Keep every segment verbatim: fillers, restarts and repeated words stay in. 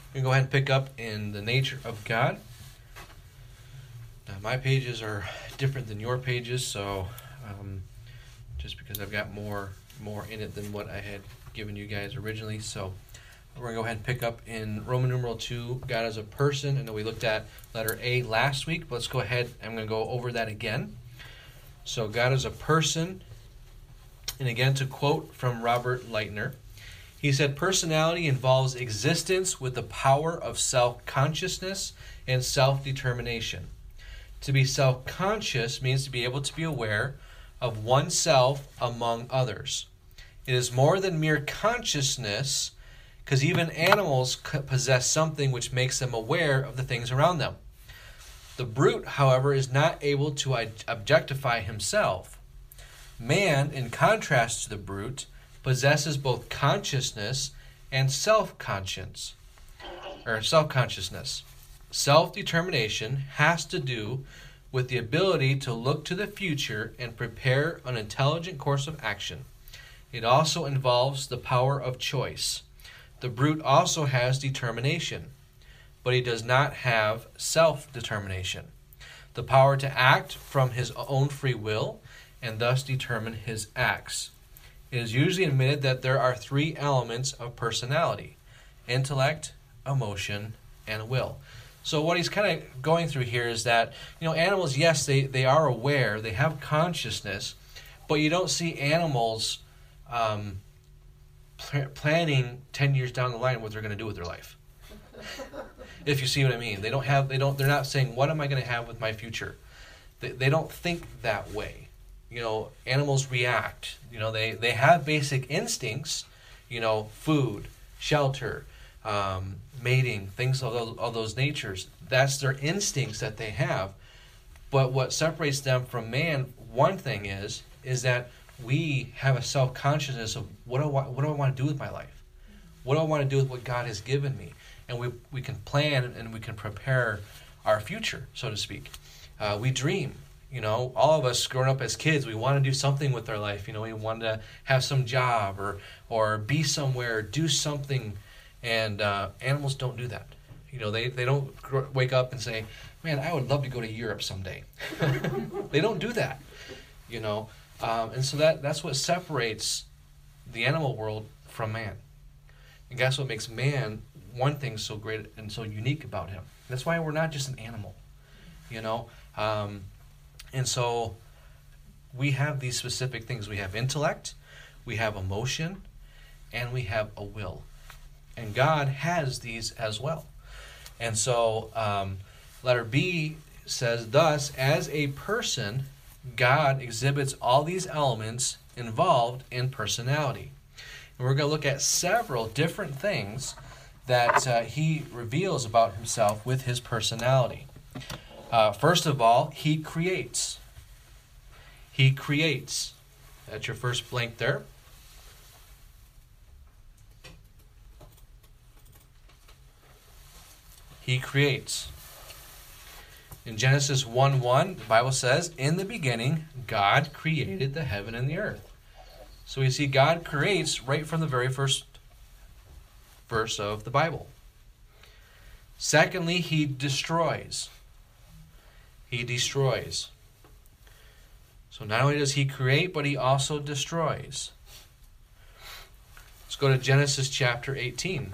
We're going to go ahead and pick up in the nature of God. Now, my pages are different than your pages, so um, just because I've got more more in it than what I had given you guys originally. So we're going to go ahead and pick up in Roman numeral two, God as a person. I know we looked at letter A last week, but let's go ahead. I'm going to go over that again. So God as a person, and again to quote from Robert Lightner, he said, personality involves existence with the power of self-consciousness and self-determination. To be self-conscious means to be able to be aware of oneself among others. It is more than mere consciousness, because even animals possess something which makes them aware of the things around them. The brute, however, is not able to objectify himself. Man, in contrast to the brute, possesses both consciousness and self-conscience, or self-consciousness. Self-determination has to do with the ability to look to the future and prepare an intelligent course of action. It also involves the power of choice. The brute also has determination, but he does not have self-determination, the power to act from his own free will and thus determine his acts. It is usually admitted that there are three elements of personality: intellect, emotion, and will. So what he's kind of going through here is that, you know, animals, yes, they, they are aware, they have consciousness, but you don't see animals um, pl- planning ten years down the line what they're going to do with their life. If you see what I mean. They don't have, they don't, they're not saying, what am I going to have with my future? They, they don't think that way. You know, animals react. You know, they, they have basic instincts, you know, food, shelter, um, mating, things of those, of those natures. That's their instincts that they have. But what separates them from man, one thing is, is that we have a self-consciousness of what do I want, what do I want to do with my life? What do I want to do with what God has given me? And we, we can plan and we can prepare our future, so to speak. Uh, we dream. You know, all of us growing up as kids, we want to do something with our life. You know, we want to have some job or or be somewhere, do something. And uh, animals don't do that. You know, they, they don't gr- wake up and say, man, I would love to go to Europe someday. They don't do that, you know. Um, and so that that's what separates the animal world from man. And that's what makes man, one thing so great and so unique about him. That's why we're not just an animal, you know. Um And so we have these specific things. We have intellect, we have emotion, and we have a will. And God has these as well. And so um, letter B says, thus, as a person, God exhibits all these elements involved in personality. And we're going to look at several different things that uh, he reveals about himself with his personality. Uh, first of all, he creates. He creates. That's your first blank there. He creates. In Genesis one one, the Bible says, in the beginning, God created the heaven and the earth. So we see God creates right from the very first verse of the Bible. Secondly, he destroys. He destroys. So not only does he create, but he also destroys. Let's go to Genesis chapter eighteen.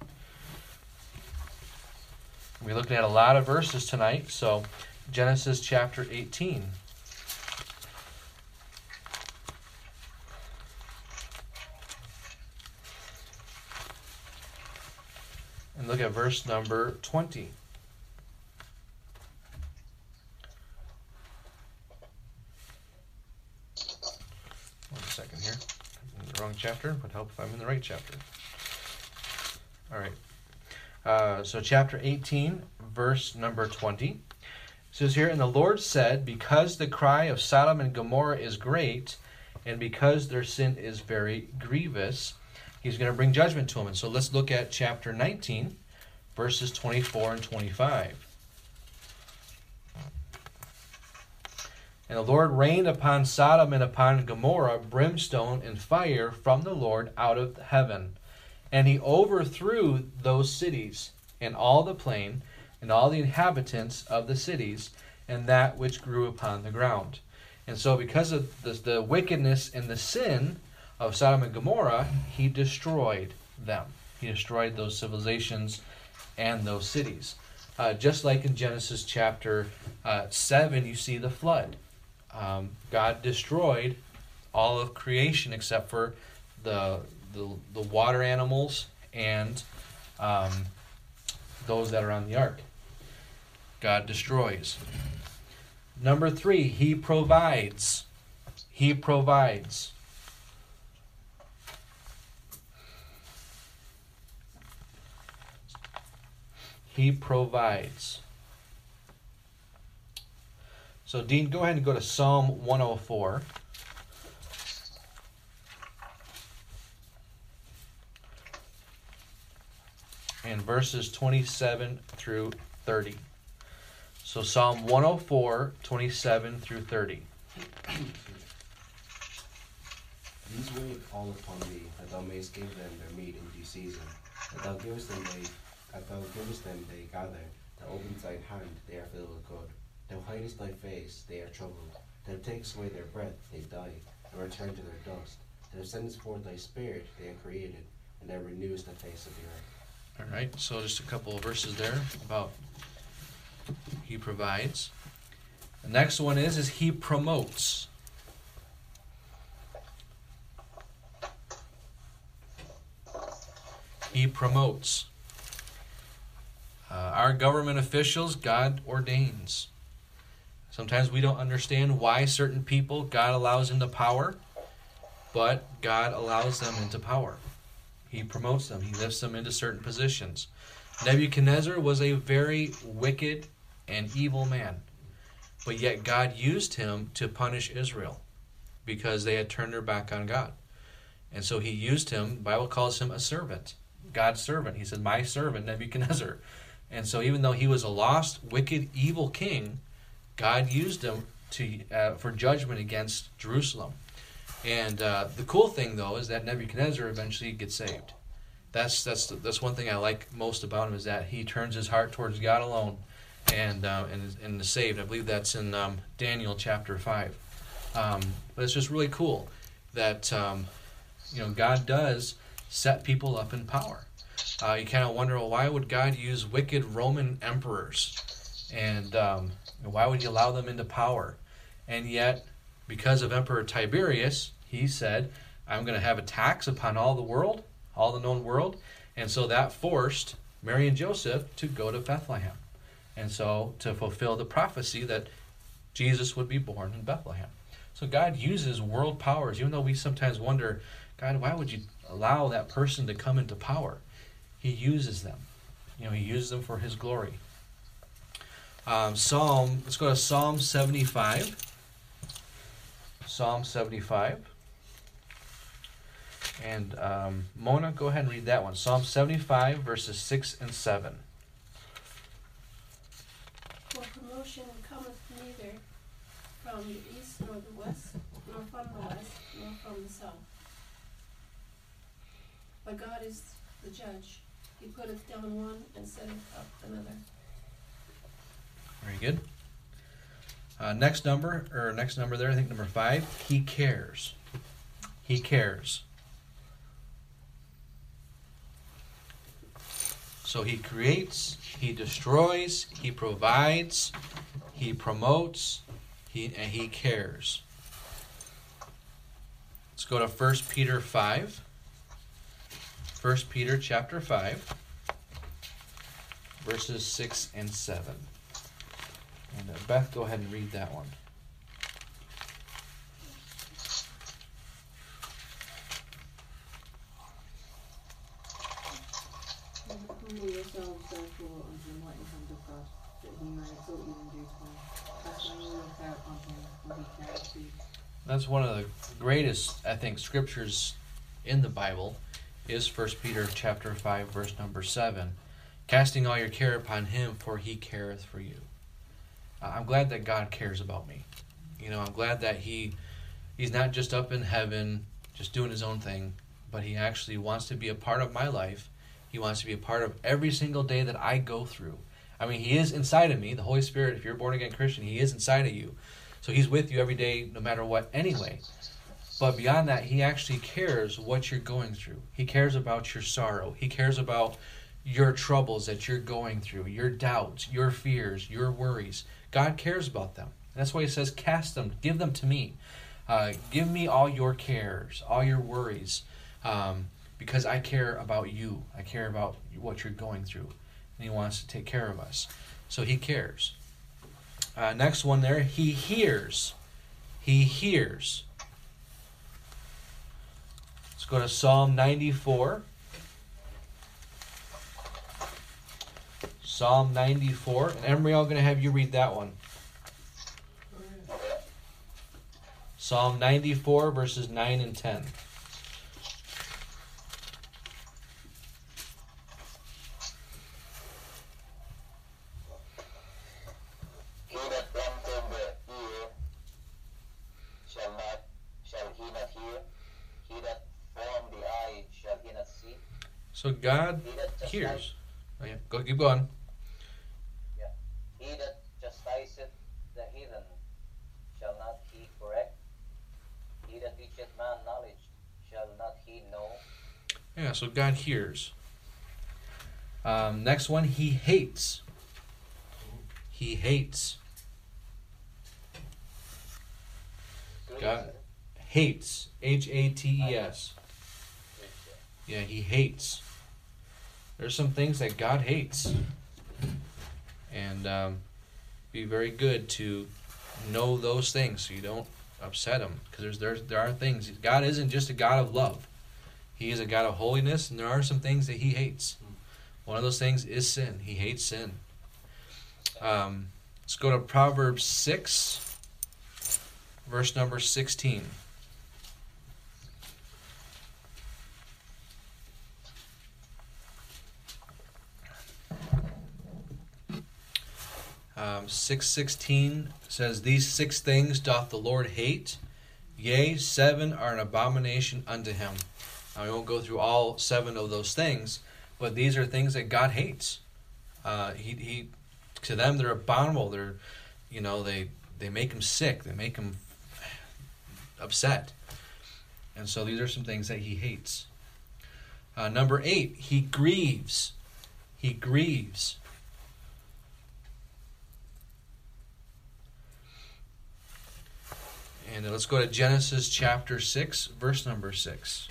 We're looking at a lot of verses tonight, so Genesis chapter eighteen. And look at verse number twenty. One second here. I'm in the wrong chapter. Would help if I'm in the right chapter. All right. Uh, so chapter eighteen, verse number twenty. It says here, and the Lord said, because the cry of Sodom and Gomorrah is great, and because their sin is very grievous, he's going to bring judgment to them. And so let's look at chapter nineteen, verses twenty-four and twenty-five. And the Lord rained upon Sodom and upon Gomorrah brimstone and fire from the Lord out of heaven. And he overthrew those cities and all the plain, and all the inhabitants of the cities, and that which grew upon the ground. And so because of the, the wickedness and the sin of Sodom and Gomorrah, he destroyed them. He destroyed those civilizations and those cities. Uh, just like in Genesis chapter uh, seven, you see the flood. Um, God destroyed all of creation except for the the, the water animals and um, those that are on the ark. God destroys. Number three, he provides. He provides. He provides. So, Dean, go ahead and go to Psalm one oh four. And verses twenty-seven through thirty. So, Psalm one oh four, twenty-seven through thirty. These wait all upon thee, that thou mayest give them their meat in due season. That thou givest them they That thou givest them they gather, thou openest thine hand, they are filled with good. Thou hidest thy face, they are troubled. Thou takest away their breath, they die, and return to their dust. Thou sendest forth thy spirit, they are created, and thou renewest the face of the earth. All right, so just a couple of verses there about he provides. The next one is, is he promotes. He promotes. Uh, our government officials, God ordains. Sometimes we don't understand why certain people God allows into power, but God allows them into power. He promotes them. He lifts them into certain positions. Nebuchadnezzar was a very wicked and evil man, but yet God used him to punish Israel because they had turned their back on God. And so he used him. The Bible calls him a servant, God's servant. He said, my servant, Nebuchadnezzar. And so even though he was a lost, wicked, evil king, God used him to uh, for judgment against Jerusalem. And uh, the cool thing, though, is that Nebuchadnezzar eventually gets saved. That's that's that's one thing I like most about him, is that he turns his heart towards God alone and uh, and, is, and is saved. I believe that's in um, Daniel chapter five. Um, but it's just really cool that um, you know God does set people up in power. Uh, you kind of wonder, well, why would God use wicked Roman emperors? And um, why would he allow them into power? And yet, because of Emperor Tiberius, he said, I'm going to have a tax upon all the world, all the known world. And so that forced Mary and Joseph to go to Bethlehem. And so to fulfill the prophecy that Jesus would be born in Bethlehem. So God uses world powers, even though we sometimes wonder, God, why would you allow that person to come into power? He uses them. You know, he uses them for his glory. Um, Psalm, let's go to Psalm seventy-five. Psalm seventy-five. And um, Mona, go ahead and read that one. Psalm seventy-five, verses six and seven. For promotion cometh neither from the east nor the west, nor from the west, nor from the south. But God is the judge. He putteth down one and setteth up another. Very good. Uh, next number, or next number there, I think number five, he cares. He cares. So he creates, he destroys, he provides, he promotes, he and he cares. Let's go to First Peter five. First Peter chapter five, verses six and seven. And uh, Beth, go ahead and read that one. Humble yourselves therefore under the mighty hand of God, that he may exalt you in due time. That's when you look out on him, for he cares for you. That's one of the greatest, I think, scriptures in the Bible, is First Peter chapter five, verse number seven. Casting all your care upon him, for he careth for you. Uh, I'm glad that God cares about me. You know, I'm glad that he he's not just up in heaven, just doing his own thing, but he actually wants to be a part of my life. He wants to be a part of every single day that I go through. I mean, He is inside of me. The Holy Spirit, if you're a born-again Christian, He is inside of you. So He's with you every day, no matter what, anyway. But beyond that, He actually cares what you're going through. He cares about your sorrow. He cares about your troubles that you're going through, your doubts, your fears, your worries. God cares about them. And that's why He says, cast them, give them to me. Uh, give me all your cares, all your worries, um, because I care about you. I care about what you're going through. And He wants to take care of us. So He cares. Uh, next one there, He hears. He hears. Let's go to Psalm ninety-four. Psalm ninety-four. And Emery, I'm going to have you read that one. Psalm ninety-four, verses nine and ten. He that planted the ear shall not, shall he not hear? He that formed the eye shall he not see? So God He that chastiseth- hears. Oh, yeah. Go, keep going. Yeah. He that chastiseth the heathen shall not he correct? He that teacheth man knowledge shall not he know? Yeah, so God hears. Um, next one, He hates. He hates. God hates. H A T E S. Yeah, He hates. There's some things that God hates. And um, be very good to know those things so you don't upset Him. Because there's, there's there are things. God isn't just a God of love. He is a God of holiness, and there are some things that He hates. One of those things is sin. He hates sin. Um, let's go to Proverbs six, verse number sixteen. Um, six sixteen says, These six things doth the Lord hate, yea, seven are an abomination unto Him. Now, I won't go through all seven of those things, but these are things that God hates. Uh, he, he, to them, they're abominable. They're, you know, they they make Him sick. They make Him upset. And so these are some things that He hates. Uh, number eight, He grieves. He grieves. And let's go to Genesis chapter six, verse number six.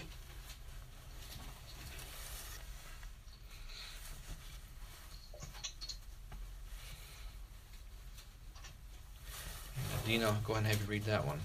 Dino, go ahead and have you read that one.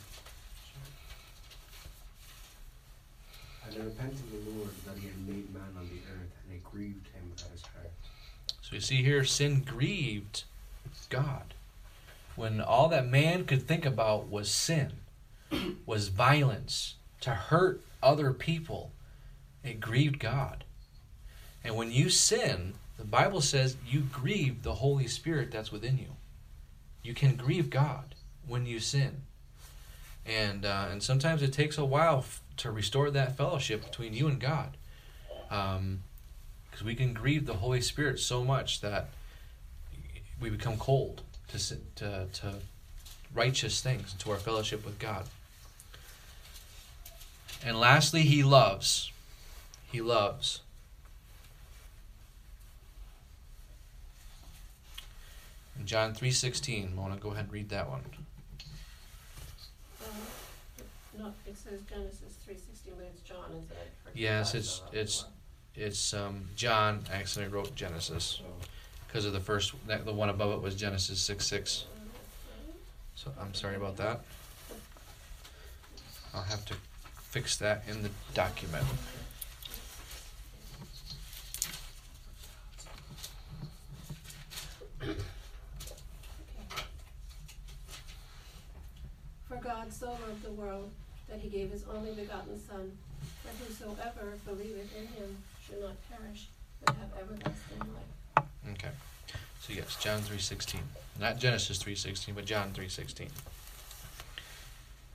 And it repented the Lord that He had made man on the earth, and it grieved Him at His heart. So you see here, sin grieved God. When all that man could think about was sin, was violence, to hurt other people, it grieved God. And when you sin, the Bible says you grieve the Holy Spirit that's within you. You can grieve God when you sin. And uh, and sometimes it takes a while f- to restore that fellowship between you and God. Um, because we can grieve the Holy Spirit so much that we become cold to sin, to, to righteous things, to our fellowship with God. And lastly, He loves. He loves. In John three sixteen, I want to go ahead and read that one. Uh, no, it says Genesis three sixteen, but it's John, isn't it? Or Yes, John, it's uh, it's it's um, John. I accidentally wrote Genesis because of the first. That, the one above it was Genesis six six. So I'm sorry about that. I'll have to fix that in the document. For God so loved the world that He gave His only begotten Son, that whosoever believeth in Him should not perish, but have everlasting life. Okay. So yes, John three sixteen. Not Genesis three sixteen, but John three sixteen.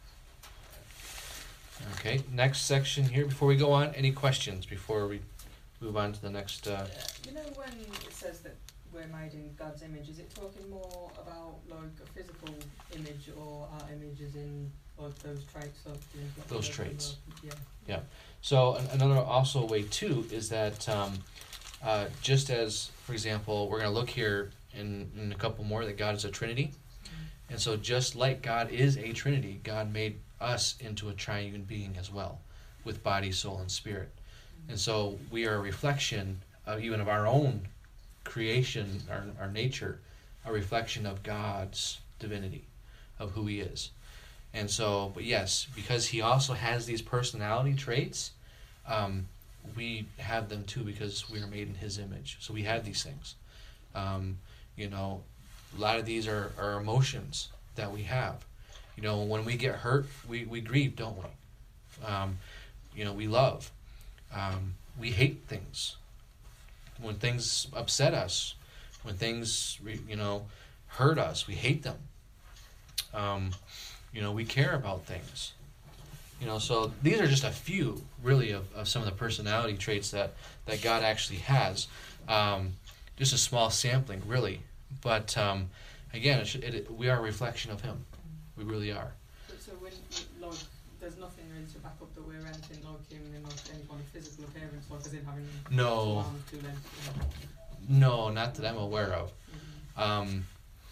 Okay, next section here. Before we go on, any questions before we move on to the next. Uh, You know when it says that we're made in God's image, is it talking more about like a physical image or our images in like those traits of the Those traits. Yeah. So an- another also way too is that um, uh, just as, for example, we're going to look here in, in a couple more that God is a Trinity. And so just like God is a Trinity, God made us into a triune being as well, with body, soul, and spirit. And so we are a reflection of even of our own creation, our, our nature, a reflection of God's divinity, of who he is. And so, but yes, because he also has these personality traits, um, we have them too because we are made in his image. So we have these things. Um, you know, a lot of these are, are emotions that we have. You know, when we get hurt, we, we grieve, don't we? Um, you know, we love. Um, we hate things. When things upset us, when things, you know, hurt us, we hate them. Um, you know, we care about things. You know, so these are just a few, really, of, of some of the personality traits that, that God actually has. Um, just a small sampling, really. But, um, again, it should, it, we are a reflection of him. We really are. But so when, like, there's nothing really to back up that we're anything like him in like any kind of physical appearance, like as in having No. two arms, two legs, you know. No, not that I'm aware of. Um,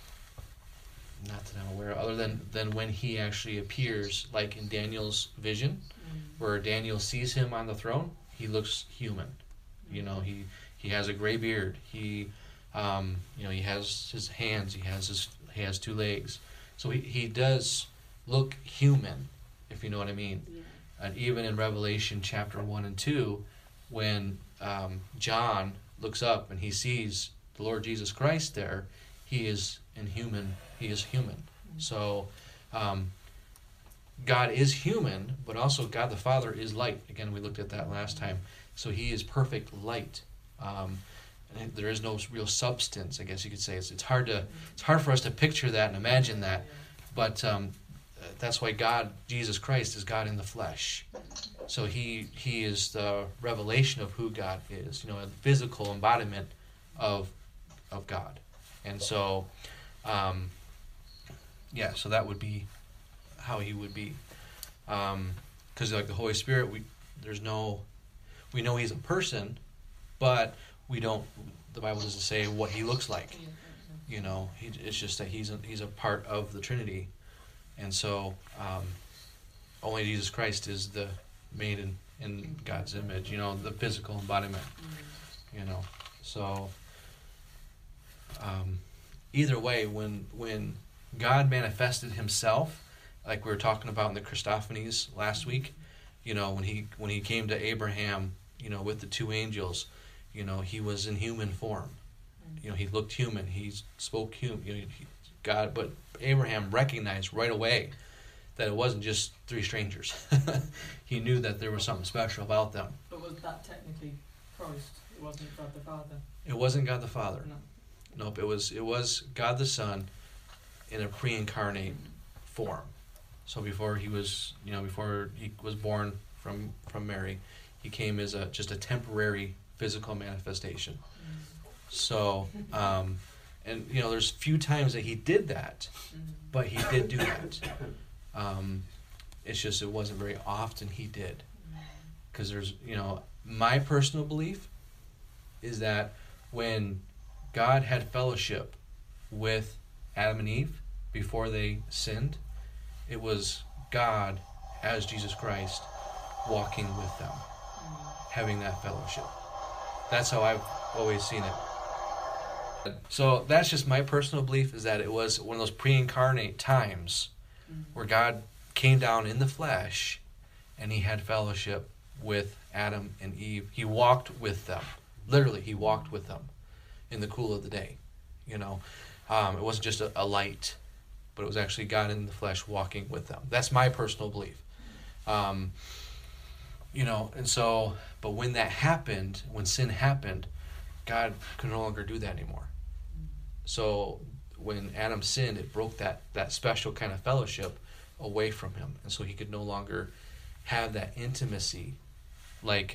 not that I'm aware of, other than, than when he actually appears, like in Daniel's vision, where Daniel sees him on the throne, he looks human. You know, he, he has a gray beard. He, um, you know, he has his hands. He has his he has two legs. So he, he does look human, if you know what I mean. Yeah. And even in Revelation chapter one and two, when um, John looks up and he sees the Lord Jesus Christ there, he is in human. He is human. Mm-hmm. So um, God is human, but also God the Father is light. Again, we looked at that last time. So he is perfect light. Um, and there is no real substance, I guess you could say. It's, it's hard to it's hard for us to picture that and imagine that. But um, that's why God, Jesus Christ, is God in the flesh. So he he is the revelation of who God is, you know, a physical embodiment of of God. And so, um, yeah, so that would be how he would be. Because like the Holy Spirit, we there's no, we know he's a person, but we don't, the Bible doesn't say what he looks like. You know, he, it's just that he's a, he's a part of the Trinity. And so, um, only Jesus Christ is the made in, in God's image, you know, the physical embodiment, you know. So, um, either way, when when God manifested himself, like we were talking about in the Christophanies last week, you know, when he when he came to Abraham, you know, with the two angels, you know, he was in human form. You know, he looked human. He spoke human. You know, he, God, but Abraham recognized right away that it wasn't just three strangers. He knew that there was something special about them. But was that technically Christ? It wasn't God the Father? It wasn't God the Father. No. Nope. It was it was God the Son in a pre-incarnate form. So before he was, you know, before he was born from from Mary, he came as a just a temporary physical manifestation. So, um, and you know, there's few times that he did that, but he did do that. Um, it's just it wasn't very often he did, because there's, you know, my personal belief is that when God had fellowship with Adam and Eve before they sinned, it was God as Jesus Christ walking with them, having that fellowship. That's how I've always seen it. So that's just my personal belief, is that it was one of those pre-incarnate times where God came down in the flesh and he had fellowship with Adam and Eve. He walked with them. Literally, he walked with them in the cool of the day. You know, um, it wasn't just a, a light, but it was actually God in the flesh walking with them. That's my personal belief. Um, you know, and so, but when that happened, when sin happened, God could no longer do that anymore. So when Adam sinned, it broke that, that special kind of fellowship away from him. And so he could no longer have that intimacy. Like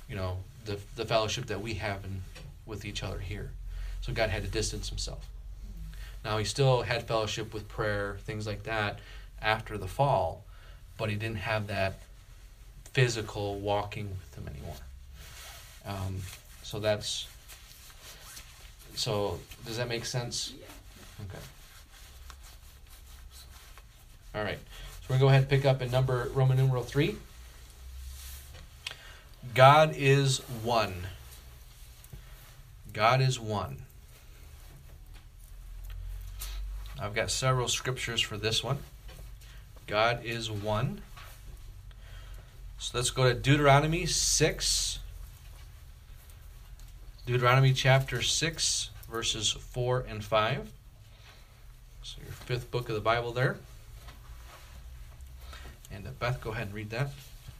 you know, the the fellowship that we have in, with each other here. So God had to distance himself. Now he still had fellowship with prayer, things like that, after the fall, but he didn't have that physical walking with him anymore. Um, so that's, so does that make sense? Yeah. Okay. All right. So we're going to go ahead and pick up in number Roman numeral three. God is one. God is one. I've got several scriptures for this one. God is one. So let's go to Deuteronomy six. Deuteronomy chapter six, verses four and five. So your fifth book of the Bible there. And uh, Beth, go ahead and read that.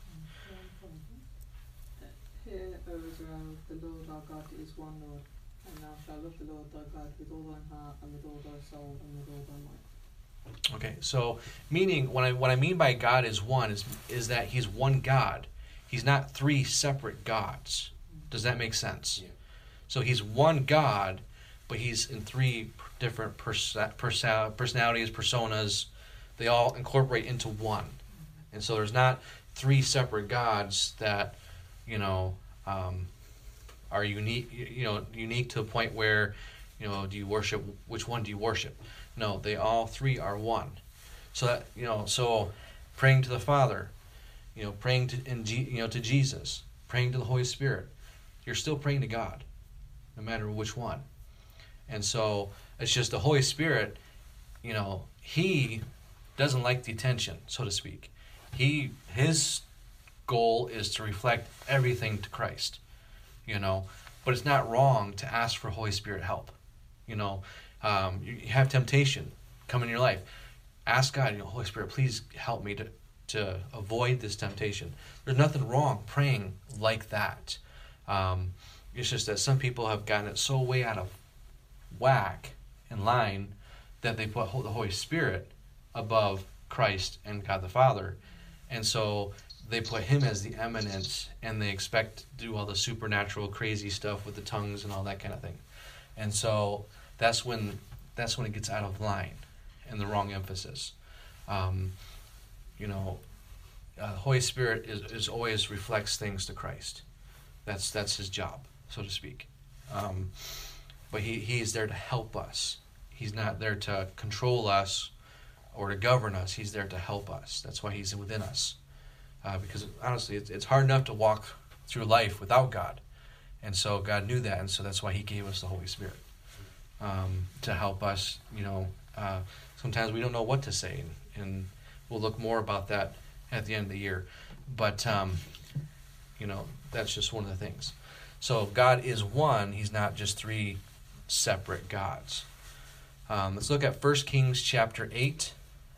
Hear, O Israel, the Lord our God is one Lord, and thou shalt love the Lord thy God with all thine heart, and with all thy soul, and with all thy might. Okay, so meaning what I what I mean by God is one is is that he's one God. He's not three separate gods. Does that make sense? Yeah. So he's one God, but he's in three different persa- persa- personalities, personas. They all incorporate into one. And so there's not three separate gods that, you know, um, are unique, you know, unique to the point where, you know, do you worship, which one do you worship? No, they all three are one. So that, you know, so praying to the Father, you know, praying to, in G, you know, to Jesus, praying to the Holy Spirit, you're still praying to God, no matter which one. And so it's just the Holy Spirit, you know, he doesn't like the attention, so to speak. He, his goal is to reflect everything to Christ, you know, but it's not wrong to ask for Holy Spirit help. You know, um, you have temptation come in your life. Ask God, you know, Holy Spirit, please help me to, to avoid this temptation. There's nothing wrong praying like that. Um, it's just that some people have gotten it so way out of whack in line that they put the Holy Spirit above Christ and God the Father. And so they put him as the eminent, and they expect to do all the supernatural crazy stuff with the tongues and all that kind of thing. And so that's when that's when it gets out of line and the wrong emphasis. Um, you know, uh, Holy Spirit is, is always reflects things to Christ. That's that's his job, so to speak. Um, but he, he's there to help us. He's not there to control us or to govern us. He's there to help us. That's why he's within us. Uh, because honestly, it's, it's hard enough to walk through life without God. And so God knew that, and so that's why he gave us the Holy Spirit. Um, to help us, you know, uh, sometimes we don't know what to say, and, and we'll look more about that at the end of the year. But, um, you know, that's just one of the things. So God is one. He's not just three separate gods. Um, let's look at First Kings chapter eight.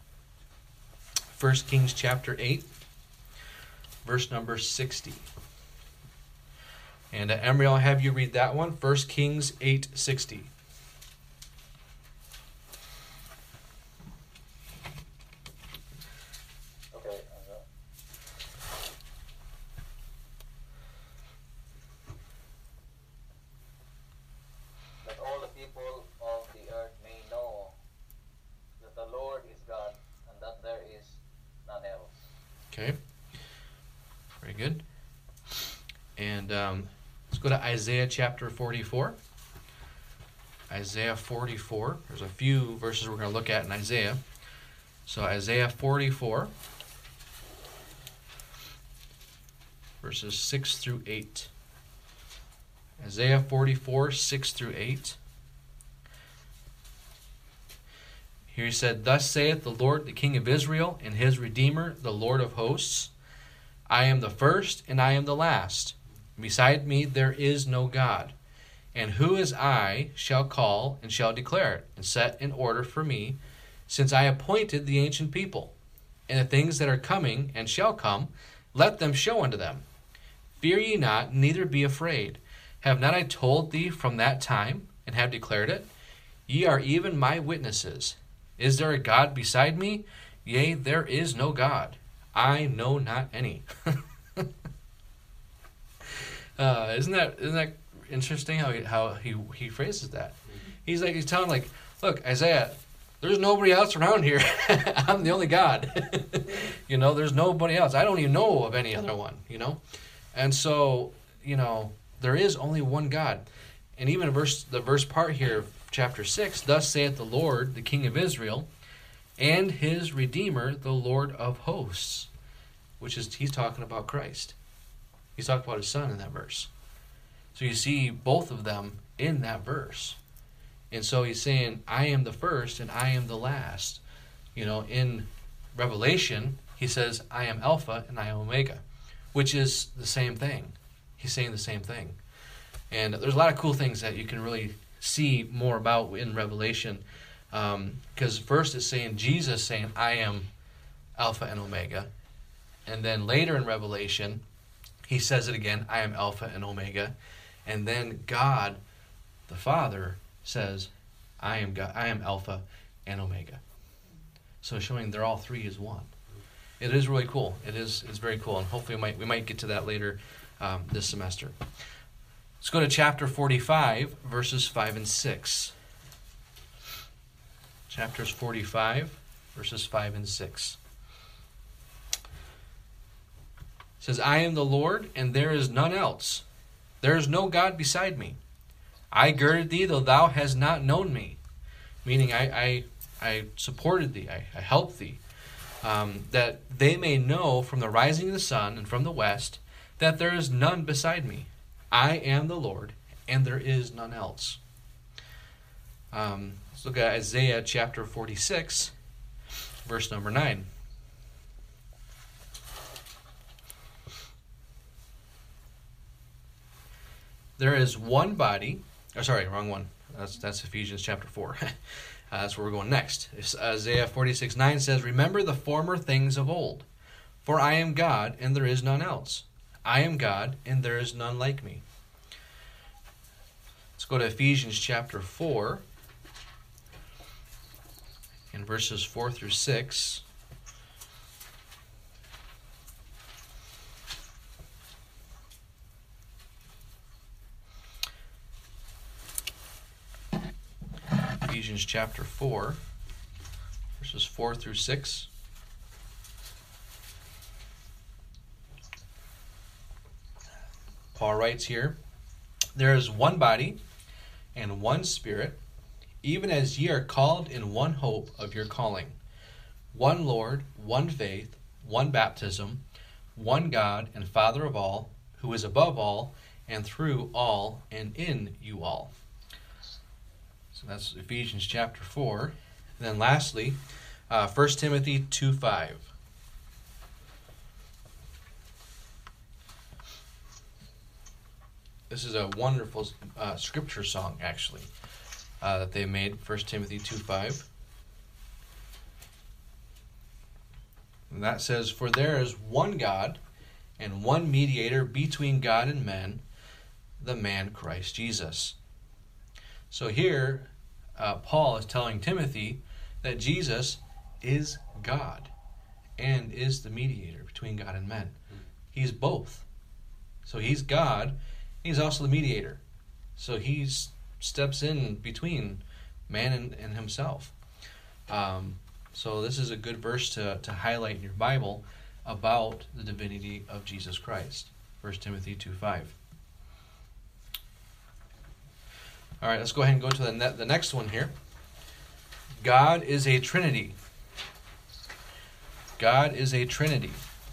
First Kings chapter eight, verse number sixty. And uh, Emery, I'll have you read that one. First Kings eight sixty. Okay. uh, That all the people of the earth may know that the Lord is God, and that there is none else. Okay. Very good. And um, let's go to Isaiah chapter forty-four. Isaiah forty-four. There's a few verses we're going to look at in Isaiah. So Isaiah forty-four, verses six through eight. Isaiah forty-four, six through eight. Here he said, "Thus saith the Lord, the King of Israel, and his Redeemer, the Lord of hosts, I am the first, and I am the last. Beside me there is no God. And who as I shall call, and shall declare it, and set in order for me, since I appointed the ancient people? And the things that are coming, and shall come, let them show unto them. Fear ye not, neither be afraid. Have not I told thee from that time, and have declared it? Ye are even my witnesses. Is there a God beside me? Yea, there is no God. I know not any." Uh, isn't that isn't that interesting how he, how he he phrases that? He's like he's telling like, look, Isaiah, there's nobody else around here. I'm the only God. You know, there's nobody else. I don't even know of any other one. You know, and so you know there is only one God, and even verse the verse part here of chapter six, thus saith the Lord, the King of Israel, and his Redeemer, the Lord of hosts, which is he's talking about Christ. He's talking about his son in that verse. So you see both of them in that verse. And so he's saying, I am the first and I am the last. You know, in Revelation, he says, I am Alpha and I am Omega, which is the same thing. He's saying the same thing. And there's a lot of cool things that you can really see more about in Revelation. Because um, first it's saying, Jesus saying, I am Alpha and Omega. And then later in Revelation, he says it again, I am Alpha and Omega. And then God, the Father, says, I am God, I am Alpha and Omega. So showing they're all three is one. It is really cool. It is it's very cool. And hopefully we might, we might get to that later um, this semester. Let's go to chapter forty-five, verses five and six. Chapters forty-five, verses five and six. It says, I am the Lord, and there is none else. There is no God beside me. I girded thee, though thou hast not known me. Meaning, I I, I supported thee, I, I helped thee. Um, that they may know from the rising of the sun and from the west that there is none beside me. I am the Lord, and there is none else. Um, let's look at Isaiah chapter forty-six, verse number nine. There is one body, or sorry, wrong one. That's that's Ephesians chapter four. uh, that's where we're going next. It's Isaiah forty-six nine says, remember the former things of old, for I am God, and there is none else. I am God, and there is none like me. Let's go to Ephesians chapter four, and verses four through six. Ephesians chapter four, verses four through six. Paul writes here, there is one body and one Spirit, even as ye are called in one hope of your calling. One Lord, one faith, one baptism, one God and Father of all, who is above all, and through all, and in you all. So that's Ephesians chapter four. And then lastly, uh, First Timothy two five. This is a wonderful uh, scripture song, actually, uh, that they made, First Timothy two five. And that says, for there is one God and one mediator between God and men, the man Christ Jesus. So here, uh, Paul is telling Timothy that Jesus is God and is the mediator between God and men. He's both. So he's God, he's also the mediator. So he steps in between man and, and himself. Um, so this is a good verse to, to highlight in your Bible about the divinity of Jesus Christ. First Timothy two five. All right, let's go ahead and go to the, ne- the next one here. God is a Trinity. God is a Trinity.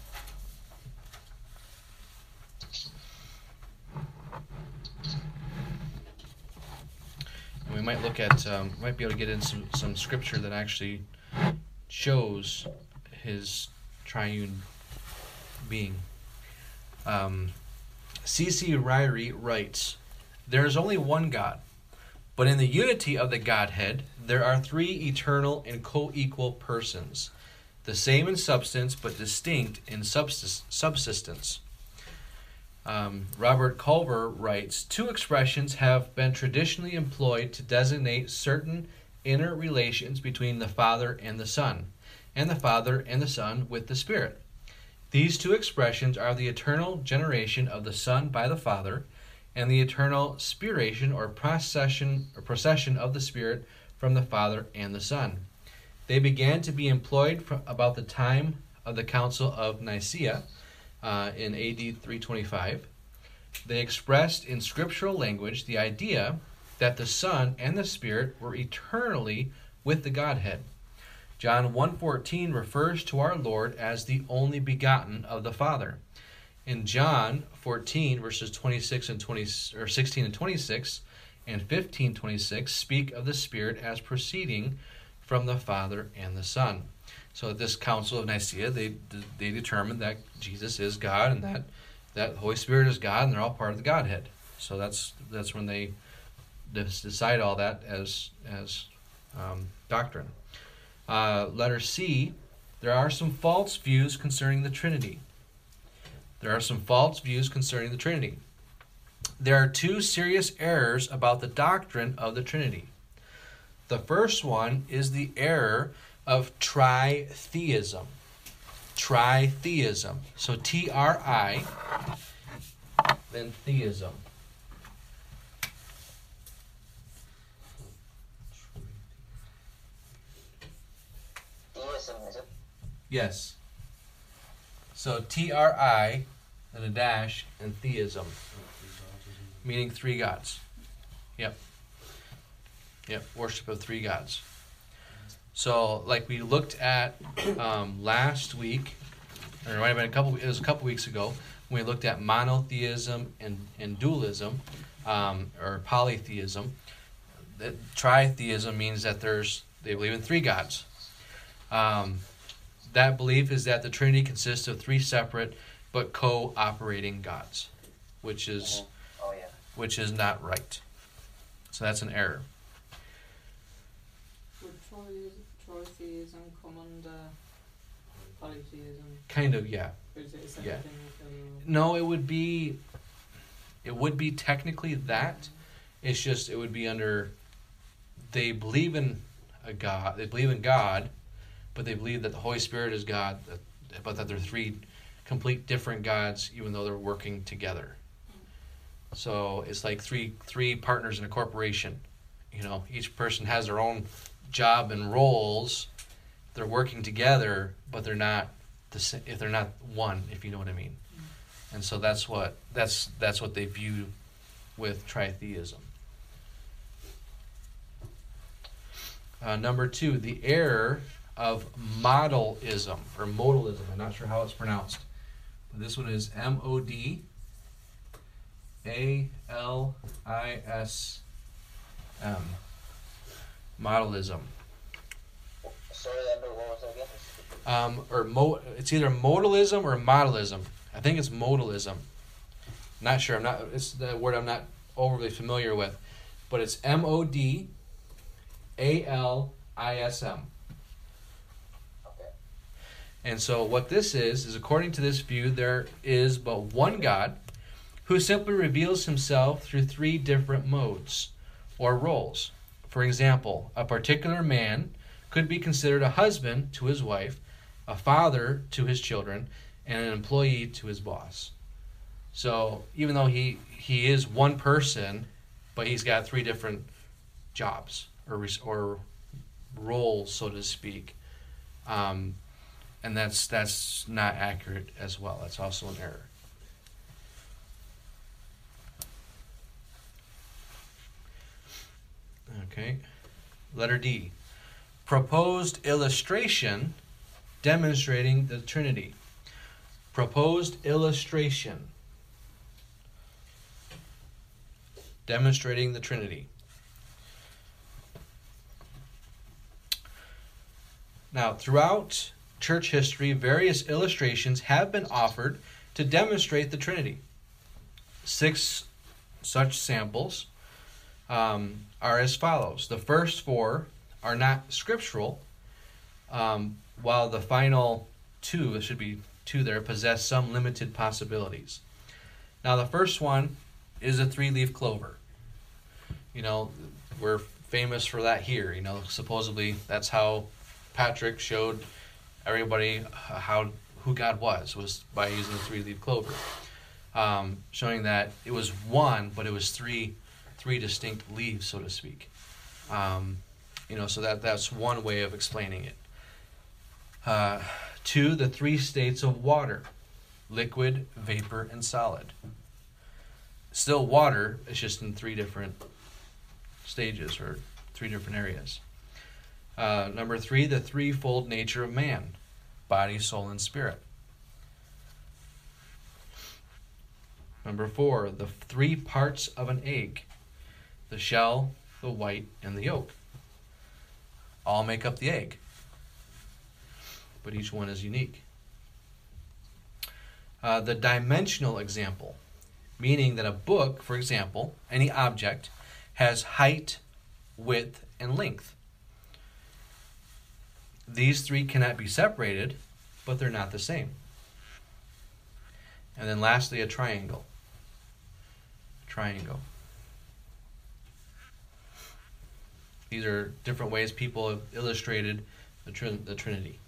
And we might look at, um, might be able to get in some, some scripture that actually shows his triune being. Um, C C Ryrie writes, there is only one God, but in the unity of the Godhead, there are three eternal and co-equal persons, the same in substance but distinct in subsist- subsistence. Um, Robert Culver writes, two expressions have been traditionally employed to designate certain inner relations between the Father and the Son, and the Father and the Son with the Spirit. These two expressions are the eternal generation of the Son by the Father, and the eternal spiration or procession or procession of the Spirit from the Father and the Son. They began to be employed from about the time of the Council of Nicaea uh, in A D three twenty-five. They expressed in scriptural language the idea that the Son and the Spirit were eternally with the Godhead. John one fourteen refers to our Lord as the only begotten of the Father. In John fourteen, verses twenty-six and twenty, or sixteen and twenty-six, and fifteen twenty-six speak of the Spirit as proceeding from the Father and the Son. So at this Council of Nicaea, they they determined that Jesus is God and that that the Holy Spirit is God, and they're all part of the Godhead. So that's that's when they decide all that as as um, doctrine. Uh, letter C, there are some false views concerning the Trinity. There are some false views concerning the Trinity. There are two serious errors about the doctrine of the Trinity. The first one is the error of tritheism. Tritheism. So T R I, then theism. Theism, is it? Yes. So T R I, then a dash, and theism, meaning three gods. Yep. Yep, worship of three gods. So, like we looked at um, last week, or it might have been a couple. It was a couple weeks ago when we looked at monotheism and, and dualism, um, or polytheism. That tritheism means that there's they believe in three gods. Um, that belief is that the Trinity consists of three separate but co-operating gods, which is Oh, yeah. which is not right. So that's an error. Would tritheism come under polytheism? Kind of, yeah. Or is it the same Yeah. thing with the other one? No, it would be it would be technically that. It's just it would be under they believe in a God. They believe in God, but they believe that the Holy Spirit is God, that, but that they're three complete different gods, even though they're working together. So it's like three three partners in a corporation. You know, each person has their own job and roles. They're working together, but they're not the sa- if they're not one, if you know what I mean. And so that's what that's that's what they view with tritheism. Uh, number two, the error of modalism or modalism. I'm not sure how it's pronounced. But this one is M O D A L I S M. Modalism. Sorry, Amber, what was that again? Um, or mo- it's either modalism or modalism. I think it's modalism. Not sure. I'm not. It's the word I'm not overly familiar with, but it's M O D A L I S M. Okay. And so what this is, is according to this view, there is but one God who simply reveals himself through three different modes or roles. For example, a particular man could be considered a husband to his wife, a father to his children, and an employee to his boss. So even though he, he is one person, but he's got three different jobs or res- or roles, so to speak. Um, and that's that's not accurate as well. That's also an error. Okay. Letter D. Proposed illustration demonstrating the Trinity. Proposed illustration demonstrating the Trinity. Now, throughout church history, various illustrations have been offered to demonstrate the Trinity. Six such samples um, are as follows. The first four are not scriptural, um, while the final two, there should be two there, possess some limited possibilities. Now, the first one is a three-leaf clover. You know, we're famous for that here. You know, supposedly that's how Patrick showed everybody how who God was, was by using the three-leaf clover, um, showing that it was one, but it was three, three distinct leaves, so to speak. Um, you know, so that that's one way of explaining it. Uh, two, the three states of water: liquid, vapor, and solid. Still water, it's just in three different stages or three different areas. Uh, number three, the threefold nature of man: body, soul, and spirit. Number four, the three parts of an egg: the shell, the white, and the yolk. All make up the egg, but each one is unique. Uh, the dimensional example, meaning that a book, for example, any object, has height, width, and length. These three cannot be separated, but they're not the same. And then lastly, a triangle. Triangle. These are different ways people have illustrated the, trin- the Trinity.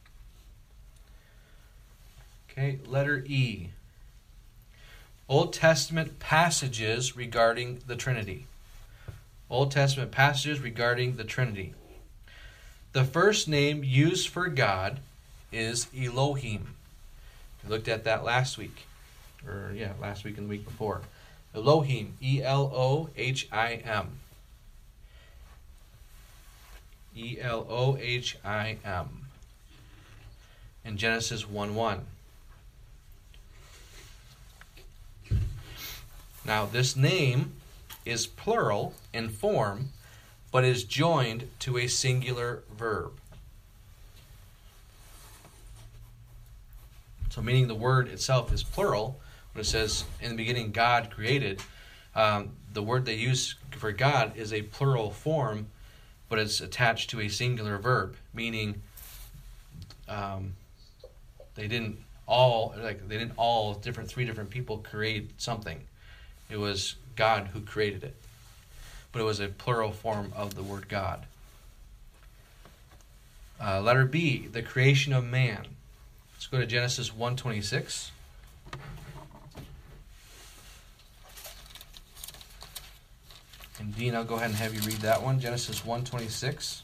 Okay, letter E. Old Testament passages regarding the Trinity. Old Testament passages regarding the Trinity. The first name used for God is Elohim. We looked at that last week. Or, yeah, last week and the week before. Elohim, E L O H I M. E L O H I M. In Genesis one one. Now, this name is plural in form, but is joined to a singular verb. So, meaning the word itself is plural. When it says, in the beginning, God created, um, the word they use for God is a plural form, but it's attached to a singular verb, meaning um, they didn't all, like they didn't all different three different people create something. It was God who created it. But it was a plural form of the word God. Uh, letter B, the creation of man. Let's go to Genesis one twenty-six. And Dean, I'll go ahead and have you read that one. Genesis one twenty-six.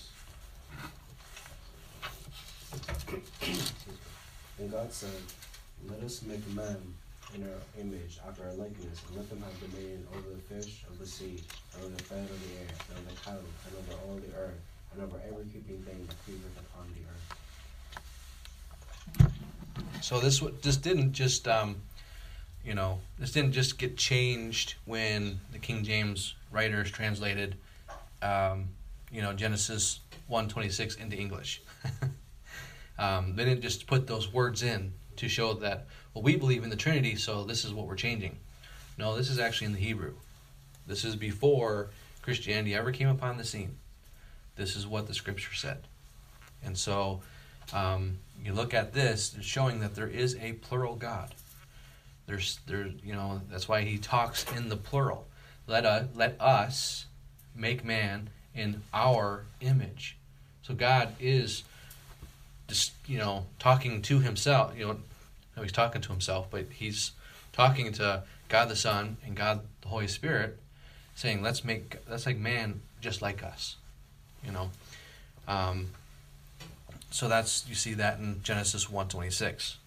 And God said, "Let us make man in our image, after our likeness, and let them have dominion over the fish of the sea, and over the fowl of the air, and over the cattle, and over all the earth, and over every creeping thing that creepeth upon the earth." So this this didn't just um, you know this didn't just get changed when the King James writers translated um, you know Genesis one twenty-six into English. um, they didn't just put those words in to show that, well, we believe in the Trinity, so this is what we're changing. No, this is actually in the Hebrew. This is before Christianity ever came upon the scene. This is what the Scripture said. And so um, you look at this, it's showing that there is a plural God. There's, there, you know, that's why he talks in the plural. Let us, let us make man in our image. So God is just, you know, talking to himself. You know, no, he's talking to himself, but he's talking to God the Son and God the Holy Spirit, saying, "Let's make let's make man just like us." You know, um, so that's you see that in Genesis one twenty-six.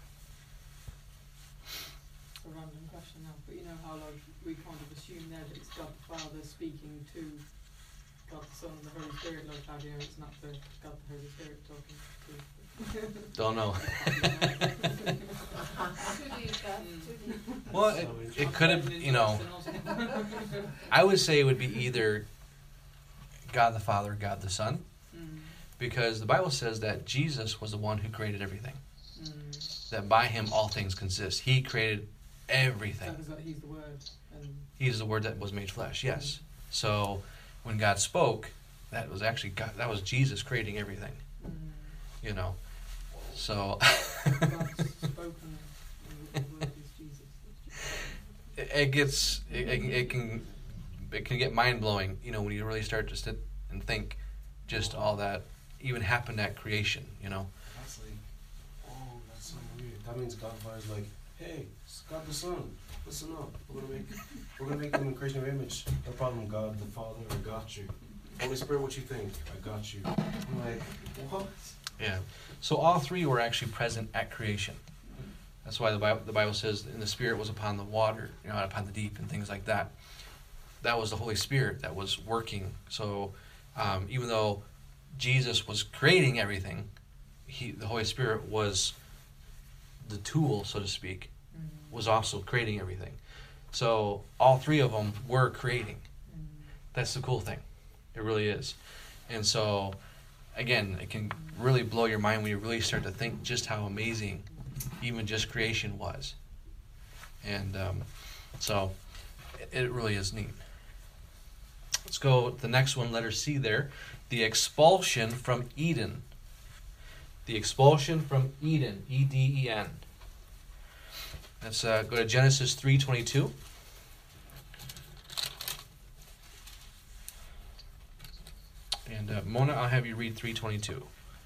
A random question now, but you know how like we kind of assume there that it's God the Father speaking to God the Son and the Holy Spirit, like how here it's not the God the Holy Spirit talking to. Don't know. Too deep, God, too deep. Well, it, it could have, you know, I would say it would be either God the Father, God the Son, Mm. because the Bible says that Jesus was the one who created everything. Mm. That by him all things consist. He created everything. Because he's the Word. And He's the Word that was made flesh. Yes. So when God spoke, that was actually God. That was Jesus creating everything. mm. You know. So God's spoken, and the Word is Jesus. it, it gets it, it, it can it can get mind blowing. You know, when you really start to sit and think, just all that even happened at creation. You know. That's like, oh, that means God the Father is like, hey, it's God the Son, listen up. We're gonna make we're gonna make them in creation of image. No problem, God the Father, I got you. Holy Spirit, what you think? I got you. I'm like, what? Yeah. So all three were actually present at creation. That's why the Bible, the Bible says, "And the Spirit was upon the water, you know, upon the deep," and things like that. That was the Holy Spirit that was working. So um, even though Jesus was creating everything, he, the Holy Spirit was the tool, so to speak, Mm. was also creating everything. So all three of them were creating. Mm. That's the cool thing. It really is. And so, again, it can really blow your mind when you really start to think just how amazing even just creation was. And um, so it, it really is neat. Let's go to the next one, letter C there. The expulsion from Eden. The expulsion from Eden, E D E N. Let's uh, go to Genesis three twenty-two. And uh, Mona, I'll have you read three twenty-two.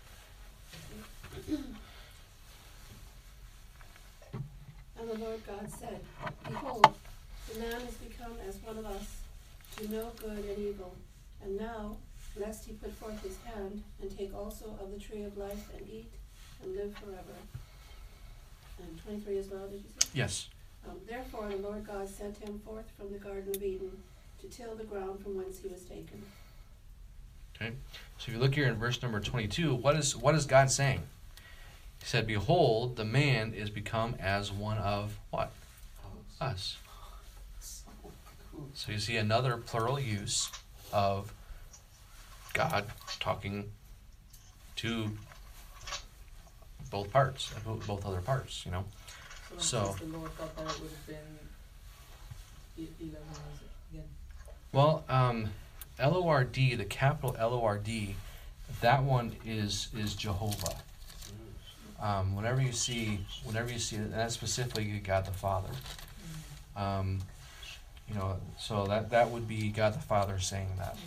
And the Lord God said, Behold, the man is become as one of us, to know good and evil. And now, lest he put forth his hand, and take also of the tree of life, and eat, and live forever. And twenty-three as well, did you say? Yes. Um, Therefore the Lord God sent him forth from the Garden of Eden, to till the ground from whence he was taken. Okay. So if you look here in verse number twenty-two, what is what is God saying? He said, Behold, the man is become as one of what? Us. So cool. So you see another plural use of God talking to both parts, both other parts, you know. So, So- in case the Lord God there, it would have been e- eleven, was it again? Well, um, L O R D, the capital L O R D, that one is is Jehovah. Um, whenever you see, whenever you see, and that's specifically God the Father. Um, you know, so that that would be God the Father saying that.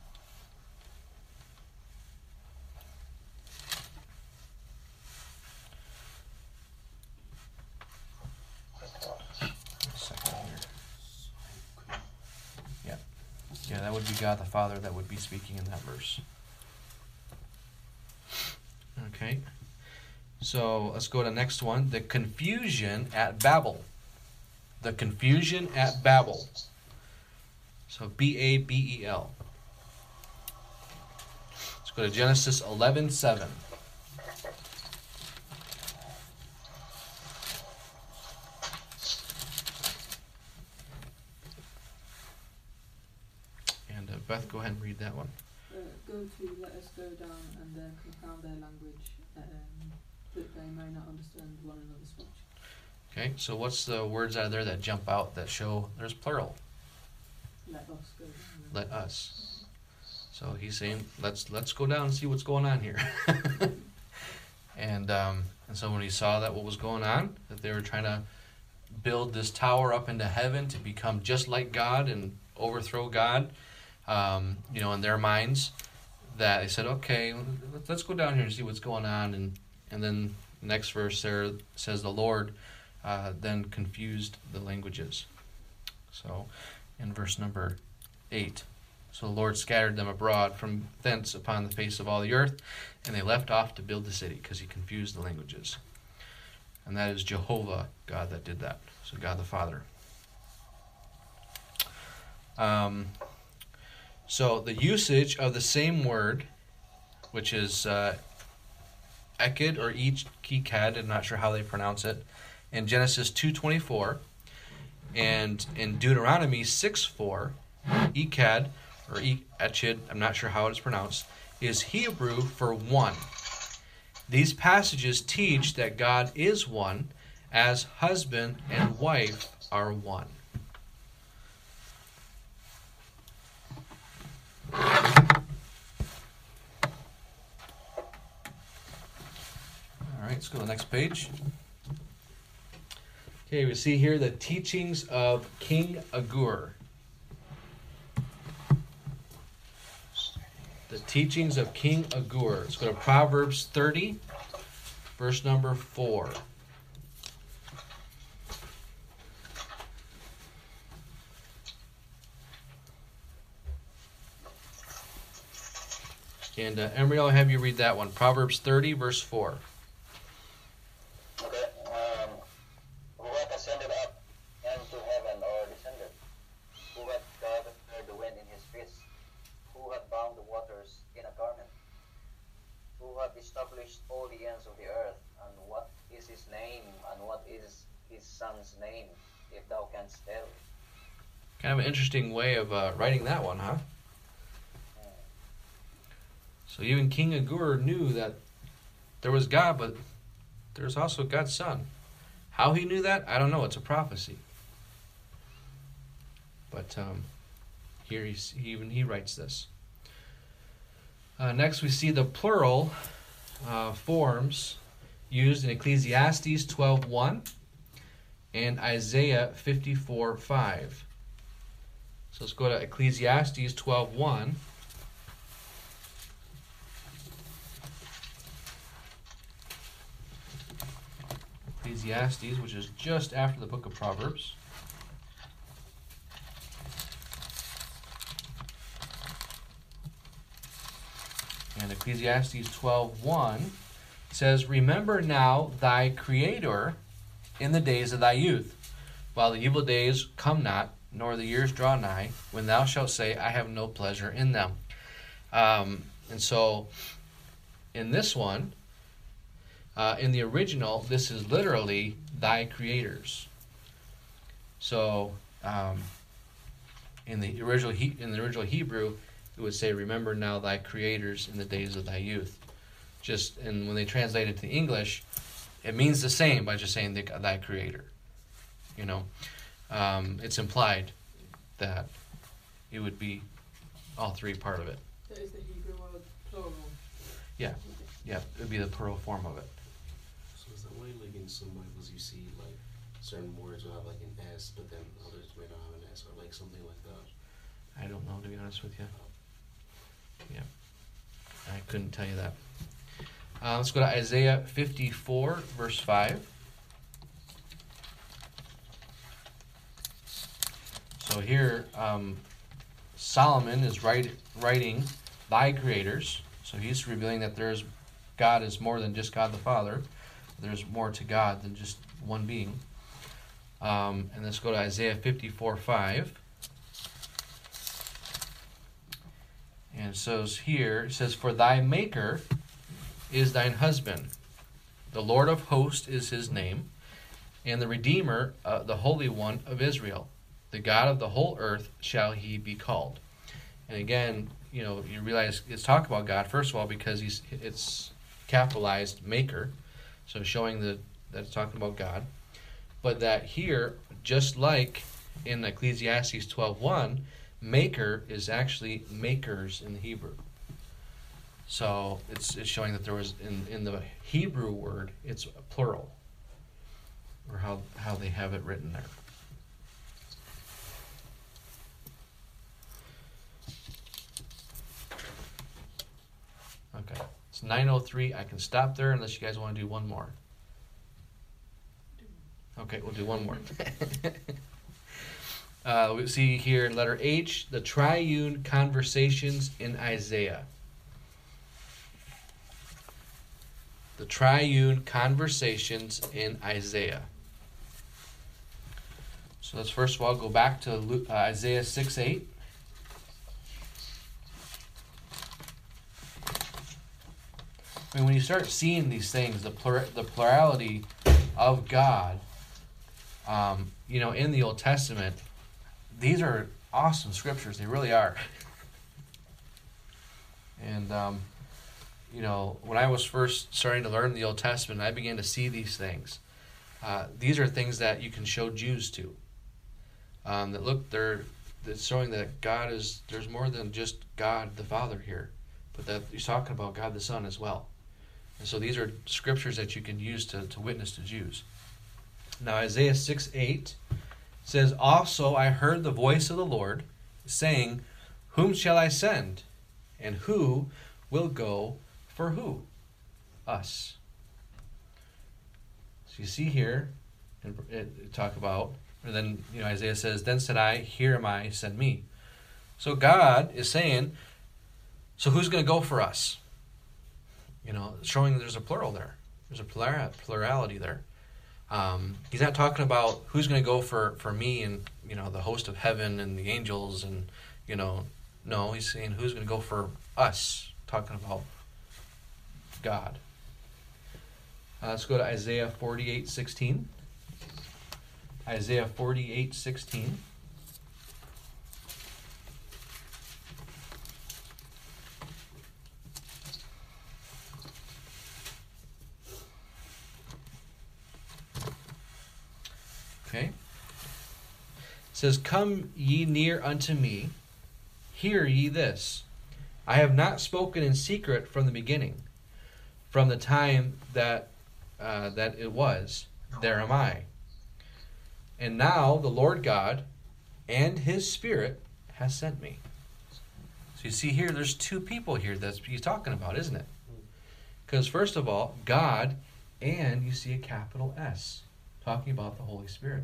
A second here. Yeah, yeah, that would be God the Father that would be speaking in that verse. Okay. So let's go to the next one. The confusion at Babel. The confusion at Babel. So B A B E L. Let's go to Genesis eleven seven. And uh, Beth, go ahead and read that one. Uh, go to let us go down and then confound their language, um, that they may not understand one another's speech. Okay, so what's the words out of there that jump out that show there's plural? Let us go down. Let us. So he's saying, let's let's go down and see what's going on here. and um, and so when he saw that what was going on, that they were trying to build this tower up into heaven to become just like God and overthrow God, um, you know, in their minds, that they said, okay, let's go down here and see what's going on. And and then the next verse there says the Lord uh, then confused the languages. So in verse number eight. So the Lord scattered them abroad from thence upon the face of all the earth, and they left off to build the city, because he confused the languages. And that is Jehovah, God, that did that. So God the Father. Um, so the usage of the same word, which is uh, eked or each kikad, I'm not sure how they pronounce it, in Genesis two twenty-four, and in Deuteronomy six four, ekad, or echid, I'm not sure how it's pronounced, is Hebrew for one. These passages teach that God is one, as husband and wife are one. All right, let's go to the next page. Okay, we see here the teachings of King Agur. The teachings of King Agur. Let's go to Proverbs thirty, verse number four. And uh, Emery, I'll have you read that one. Proverbs thirty, verse four. Okay. Um, who hath ascended up into heaven, or descended? Who hath gathered the wind in his fist? Who hath bound the waters in a garment? Who hath established all the ends of the earth? And what is his name? And what is his son's name? If thou canst tell. Kind of an interesting way of uh, writing that one, huh? So even King Agur knew that there was God, but there's also God's Son. How he knew that, I don't know. It's a prophecy. But um, here he's, he, even he writes this. Uh, next we see the plural uh, forms used in Ecclesiastes twelve one and Isaiah fifty-four five. So let's go to Ecclesiastes twelve one. Ecclesiastes, which is just after the book of Proverbs. And Ecclesiastes twelve one says, Remember now thy Creator in the days of thy youth, while the evil days come not, nor the years draw nigh, when thou shalt say, I have no pleasure in them. Um, and so, in this one, uh, in the original, this is literally thy creators. So, um, in the original he- in the original Hebrew, it would say, Remember now thy creators in the days of thy youth. Just, and when they translate it to English, it means the same by just saying the, thy creator. You know, um, it's implied that it would be all three part of it. That is the Hebrew word plural. Yeah, yeah, it would be the plural form of it. So is that why, like, in some Bibles you see, like, certain words will have, like, an S, but then others may not have an S, or, like, something like that? I don't know, to be honest with you. Yeah, I couldn't tell you that. Uh, let's go to Isaiah fifty-four, verse five. So here, um, Solomon is write, writing thy creators. So he's revealing that there's God is more than just God the Father. There's more to God than just one being. Um, and let's go to Isaiah fifty-four five. And it says here, it says, For thy Maker is thine husband. The Lord of hosts is his name. And the Redeemer, uh, the Holy One of Israel. The God of the whole earth shall he be called. And again, you know, you realize it's talk about God, first of all, because he's it's capitalized Maker. So showing that, that it's talking about God. But that here, just like in Ecclesiastes twelve one, Maker is actually makers in the Hebrew. So it's it's showing that there was, in, in the Hebrew word, it's plural. Or how, how they have it written there. Okay, it's nine oh three. I can stop there unless you guys want to do one more. Okay, we'll do one more. uh, we see here letter H, the triune conversations in Isaiah. The triune conversations in Isaiah. So let's first of all go back to Luke, uh, Isaiah six eight. I mean, when you start seeing these things, the plur- the plurality of God, um, you know, in the Old Testament, these are awesome scriptures. They really are. And, um, you know, when I was first starting to learn the Old Testament, I began to see these things. Uh, these are things that you can show Jews to. Um, that look, they're that's showing that God is, there's more than just God the Father here, but that he's talking about God the Son as well. And so these are scriptures that you can use to, to witness to Jews. Now Isaiah six eight says, Also I heard the voice of the Lord, saying, Whom shall I send? And who will go for who? Us. So you see here, and it, it talk about, or then you know Isaiah says, Then said I, Here am I, send me. So God is saying, So who's going to go for us? You know, showing there's a plural there. There's a plura- plurality there. Um, he's not talking about who's going to go for, for me and, you know, the host of heaven and the angels and, you know, no, he's saying who's going to go for us, talking about God. Uh, let's go to Isaiah forty-eight sixteen. Isaiah forty-eight sixteen. Okay. It says, "Come ye near unto me, hear ye this. I have not spoken in secret from the beginning, from the time that uh, that it was, there am I. And now the Lord God and his Spirit has sent me." So you see here, there's two people here that he's talking about, isn't it? Because first of all, God, and you see a capital S, talking about the Holy Spirit.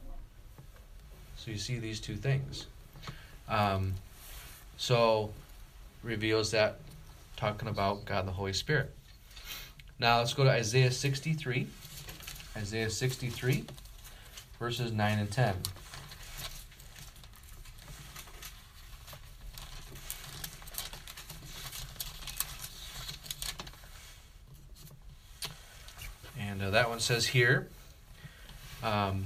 So you see these two things. Um, so reveals that talking about God and the Holy Spirit. Now let's go to Isaiah sixty-three. Isaiah sixty-three, verses nine and ten. And uh, that one says here, um,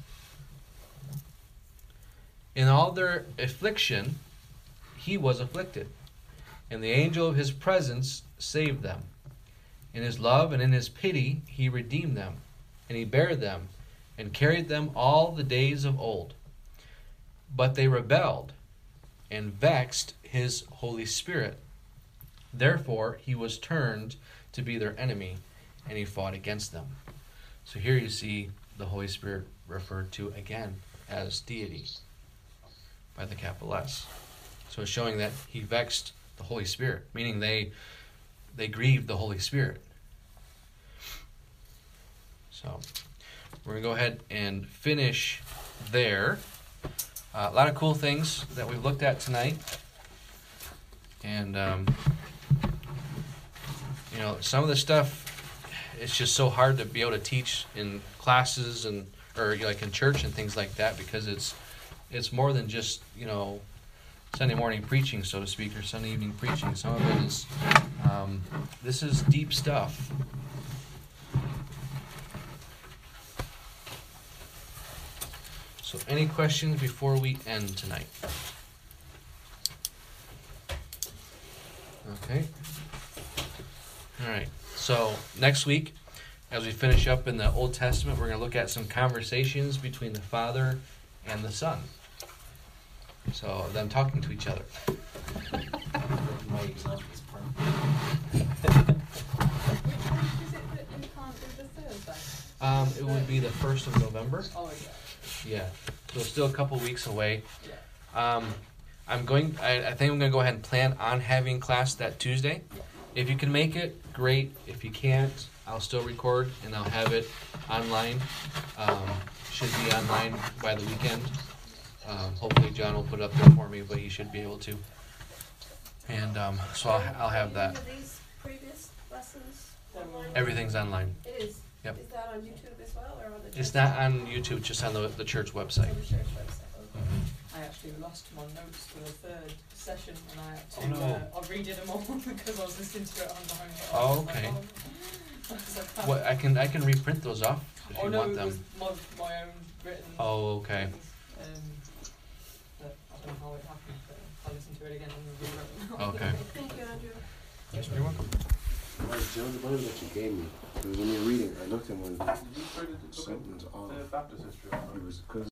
in all their affliction, he was afflicted, and the angel of his presence saved them. In his love and in his pity he redeemed them, and he bare them, and carried them all the days of old. But they rebelled, and vexed his Holy Spirit. Therefore he was turned to be their enemy, and he fought against them. So here you see the Holy Spirit referred to again as deity by the capital S. So it's showing that he vexed the Holy Spirit, meaning they they grieved the Holy Spirit. So we're going to go ahead and finish there. Uh, a lot of cool things that we've looked at tonight. And, um, you know, some of the stuff, it's just so hard to be able to teach in classes and or like in church and things like that, because it's it's more than just, you know, Sunday morning preaching, so to speak, or Sunday evening preaching. Some of it is, um, this is deep stuff. So any questions before we end tonight? Okay. All right. So next week, as we finish up in the Old Testament, we're going to look at some conversations between the Father and the Son. So them talking to each other. My example is perfect. Which week is it that you can't do the Thursday? Um, it would be the first of November. Oh, yeah. Yeah. So still a couple weeks away. Yeah. Um, I'm going. I, I think I'm going to go ahead and plan on having class that Tuesday. If you can make it, great. If you can't, I'll still record and I'll have it online. Um, should be online by the weekend. Um, hopefully John will put it up there for me, but he should be able to. And um, so I'll, I'll have that. Are these previous lessons online? Everything's online. It is. Yep. Is that on YouTube as well, or on the church? It's not on YouTube, just on the, the church website. On the church website. Okay. Mhm. I actually lost my notes for the third session, and I had to, Oh, no. uh, I redid them all because I was listening to it on the home. Oh, okay. What I can I can reprint those off if Oh you no, want it them. was my, my own written. Oh, okay. things, Um, but I don't know how it happened, but I listened to it again and rewrote them. Okay. Thank you, Andrew. Yes, you're welcome. Right, John, the Bible that you gave me, because when you're reading, I looked at one, Did you try to look something's at off. the Baptist history? It was because